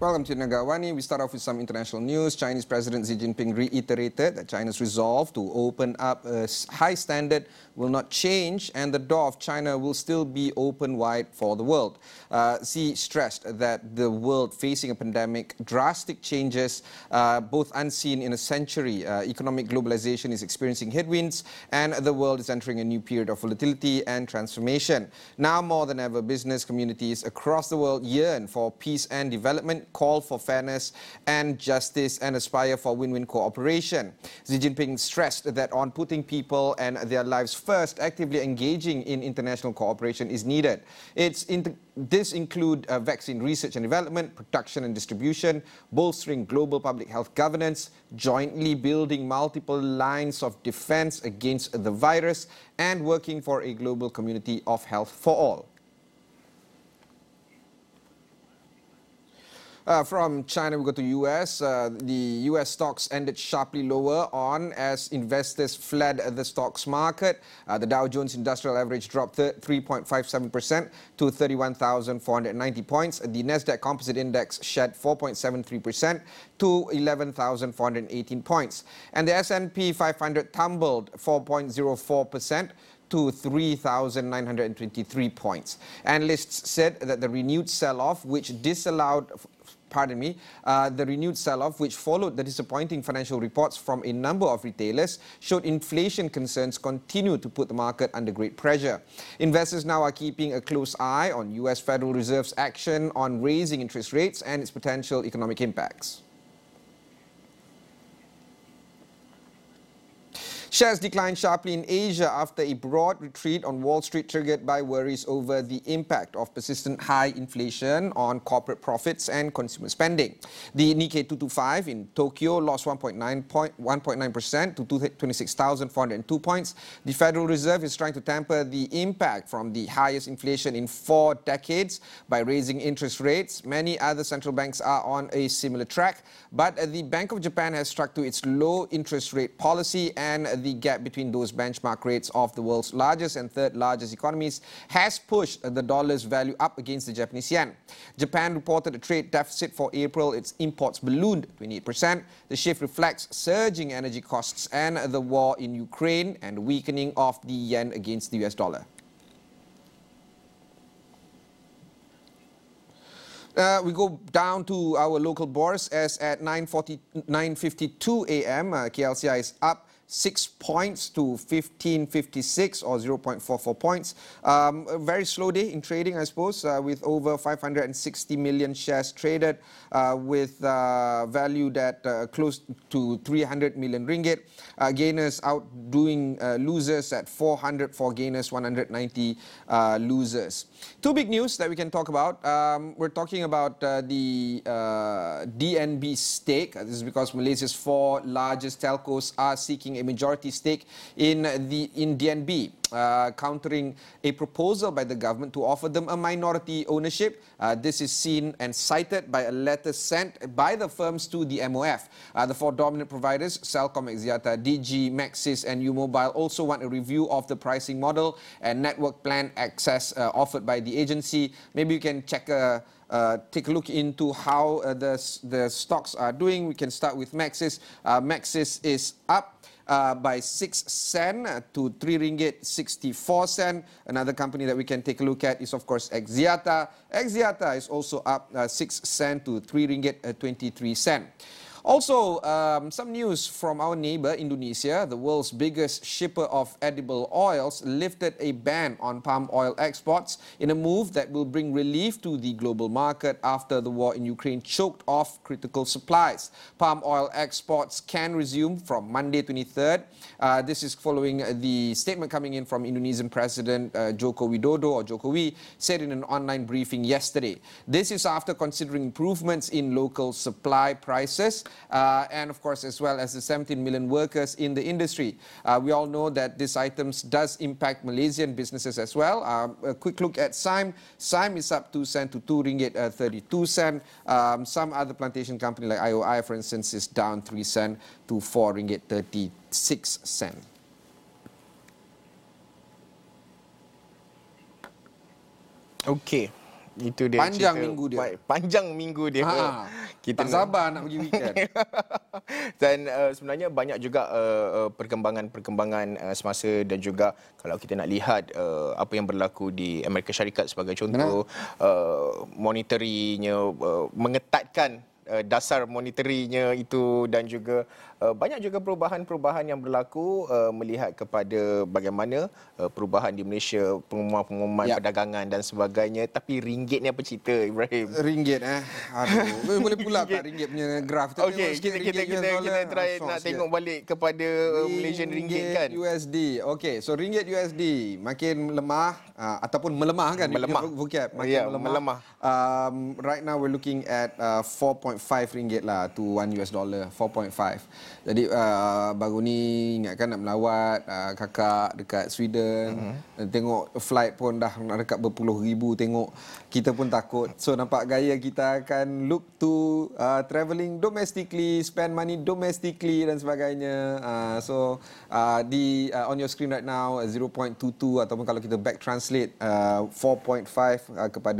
Welcome to Nagawani. We start off with some international news. Chinese President Xi Jinping reiterated that China's resolve to open up a high standard will not change and the door of China will still be open wide for the world. Xi stressed that the world facing a pandemic, drastic changes, both unseen in a century. Economic globalization is experiencing headwinds and the world is entering a new period of volatility and transformation. Now more than ever, business communities across the world yearn for peace and development, call for fairness and justice and aspire for win-win cooperation. Xi Jinping stressed that on putting people and their lives first, actively engaging in international cooperation is needed. This includes vaccine research and development, production and distribution, bolstering global public health governance, jointly building multiple lines of defense against the virus, and working for a global community of health for all. From China, we go to US. The US stocks ended sharply lower on as investors fled the stocks market. The Dow Jones Industrial Average dropped 3.57% to 31,490 points. The Nasdaq Composite Index shed 4.73% to 11,418 points. And the S&P 500 tumbled 4.04% to 3,923 points. Analysts said that the renewed sell-off, which followed the disappointing financial reports from a number of retailers, showed inflation concerns continue to put the market under great pressure. Investors now are keeping a close eye on US Federal Reserve's action on raising interest rates and its potential economic impacts. Shares declined sharply in Asia after a broad retreat on Wall Street triggered by worries over the impact of persistent high inflation on corporate profits and consumer spending. The Nikkei 225 in Tokyo lost 1.9% to 26,402 points. The Federal Reserve is trying to temper the impact from the highest inflation in 4 decades by raising interest rates. Many other central banks are on a similar track, but the Bank of Japan has stuck to its low interest rate policy, and the gap between those benchmark rates of the world's largest and third largest economies has pushed the dollar's value up against the Japanese yen. Japan reported a trade deficit for April. Its imports ballooned 28%. The shift reflects surging energy costs and the war in Ukraine and weakening of the yen against the US dollar. We go down to our local bourse as at 9:52 a.m. KLCI is up 6 points to 1556 or 0.44 points. A very slow day in trading, I suppose, with over 560 million shares traded with valued at close to 300 million ringgit. Gainers outdoing losers at 400 for gainers, 190 losers. Two big news that we can talk about. We're talking about the DNB stake. This is because Malaysia's 4 largest telcos are seeking a majority stake in DNB, countering a proposal by the government to offer them a minority ownership. This is seen and cited by a letter sent by the firms to the MOF. The 4 dominant providers, Celcom, Axiata, Digi, Maxis and U-Mobile, also want a review of the pricing model and network plan access offered by the agency. Maybe you can take a look into how the stocks are doing. We can start with Maxis. Maxis is up by 6 sen to 3 ringgit 64 sen. Another company that we can take a look at is of course Axiata. Axiata is also up 6 sen to 3 ringgit 23 sen. Also, some news from our neighbor Indonesia. The world's biggest shipper of edible oils lifted a ban on palm oil exports in a move that will bring relief to the global market after the war in Ukraine choked off critical supplies. Palm oil exports can resume from Monday 23rd. This is following the statement coming in from Indonesian President Joko Widodo, or Jokowi, said in an online briefing yesterday. This is after considering improvements in local supply prices and of course as well as the 17 million workers in the industry. We all know that these items does impact Malaysian businesses as well. A quick look at SIME. SIME is up 2 sen to 2 ringgit 32 sen. Some other plantation company like IOI, for instance, is down 3 sen to 4 ringgit 36 sen. Okay. Itu dia Panjang cerita, minggu dia. Panjang minggu dia. Kita tak sabar nak pergi weekend. Dan sebenarnya banyak juga perkembangan semasa, dan juga kalau kita nak lihat apa yang berlaku di Amerika Syarikat sebagai contoh, monitorinya, mengetatkan dasar monitorinya itu, dan juga banyak juga perubahan-perubahan yang berlaku melihat kepada bagaimana perubahan di Malaysia, pengumuman-pengumuman perdagangan dan sebagainya. Tapi ringgit ni apa cerita, Ibrahim? Ringgit aduh. Boleh pula tak ringgit punya graf? Okey, kita try nak tengok balik kepada Malaysian ringgit kan. USD. Okey, so ringgit USD makin lemah ataupun melemah kan? Melemah. Makin melemah. Right now we're looking at 4.5 ringgit lah to $1 4.5. Jadi baru ni ingatkan nak melawat kakak dekat Sweden. Tengok flight pun dah nak dekat berpuluh ribu, tengok kita pun takut. So nampak gaya kita akan look to travelling domestically, spend money domestically dan sebagainya. On your screen right now 0.22 ataupun kalau kita back translate 4.5 kepada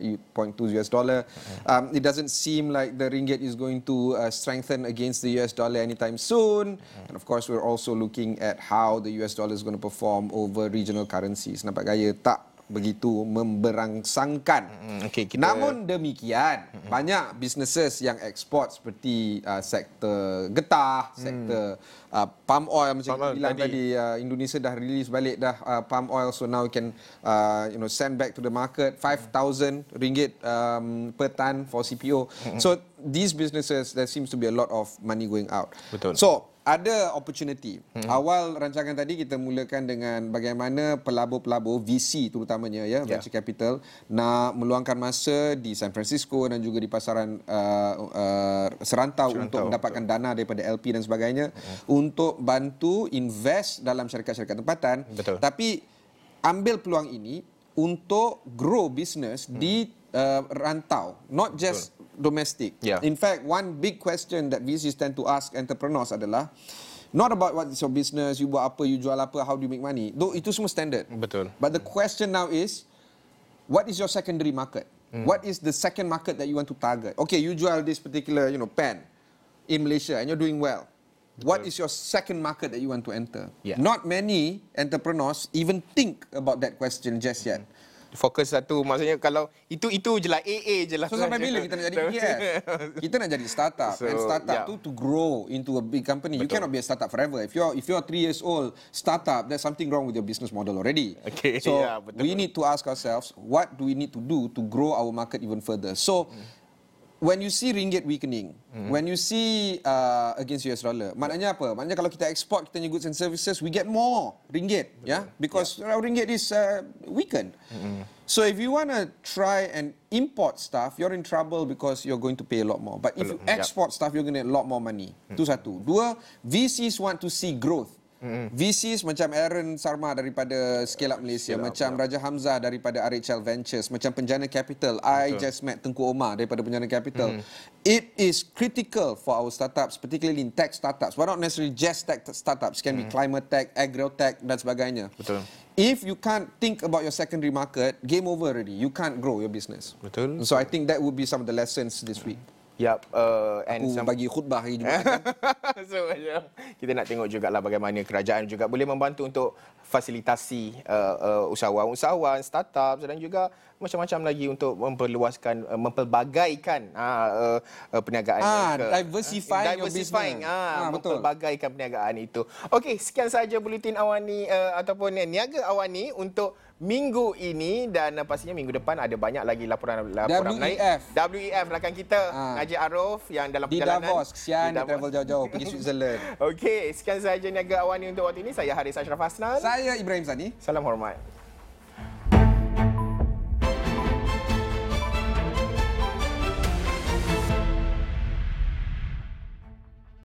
$1.2. It doesn't seem like the ringgit is going to strengthen against the US dollar anytime soon. And of course, we're also looking at how the US dollar is going to perform over regional currencies. Nampak gaya tak begitu memberangsangkan. Namun demikian, banyak businesses yang ekspor seperti sektor getah, sektor palm oil macam kita bilang tadi. Indonesia dah release balik dah palm oil, so now we can send back to the market RM5,000 per ton for CPO. So these businesses, there seems to be a lot of money going out. Betul. So ada opportunity. Awal rancangan tadi kita mulakan dengan bagaimana pelabur-pelabur VC terutamanya venture capital nak meluangkan masa di San Francisco dan juga di pasaran serantau untuk mendapatkan dana daripada LP dan sebagainya untuk bantu invest dalam syarikat-syarikat tempatan. Tapi ambil peluang ini untuk grow business di rantau, not just domestic. In fact, one big question that VCs tend to ask entrepreneurs adalah not about what is your business, you buat apa, you jual apa, how do you make money. Though itu semua standard. Betul. But the question now is, what is your secondary market? What is the second market that you want to target? Okay, you jual this particular, pen in Malaysia and you're doing well. What is your second market that you want to enter? Not many entrepreneurs even think about that question just yet. Fokus satu, maksudnya kalau itu je lah, AA je lah. So sampai bila kita nak jadi ETF? Kita nak jadi startup. And startup tu to grow into a big company. You cannot be a startup forever. If you're 3 years old startup, there's something wrong with your business model already. So we need to ask ourselves, what do we need to do to grow our market even further? So when you see ringgit weakening, when you see against US dollar, maknanya apa? Maknanya kalau kita export kita punya goods and services, we get more ringgit, because our ringgit is weakened. So if you want to try and import stuff, you're in trouble because you're going to pay a lot more. But if you export stuff, you're going to get a lot more money. Itu satu. Dua, VCs want to see growth. VCs macam Aaron Sarma daripada Scale Up Malaysia, macam Raja Hamzah daripada RHL Ventures, macam Penjana Capital. I just met Tengku Omar daripada Penjana Capital. It is critical for our startups, particularly in tech startups. But not necessarily just tech startups. It can be climate tech, agro tech dan sebagainya. If you can't think about your secondary market, game over already. You can't grow your business. So I think that would be some of the lessons this week. And bagi khutbah hari Jumaat. So kita nak tengok jugalah bagaimana kerajaan juga boleh membantu untuk fasilitasi usahawan-usahawan, startup dan juga macam-macam lagi untuk memperluaskan, mempelbagaikan perniagaan. Diversifying your business. Mempelbagaikan perniagaan itu. Okey, sekian sahaja buletin Awani ataupun Niaga Awani untuk minggu ini, dan pastinya minggu depan ada banyak lagi laporan menarik. WEF rakan kita Najib Arif yang dalam perjalanan di Davos. Kesian dia travel jauh-jauh pergi Switzerland. Okey, sekian sahaja Niaga Awani untuk waktu ini. Saya Haris Ashraf Hasnan. Saya Ibrahim Sani. Salam hormat.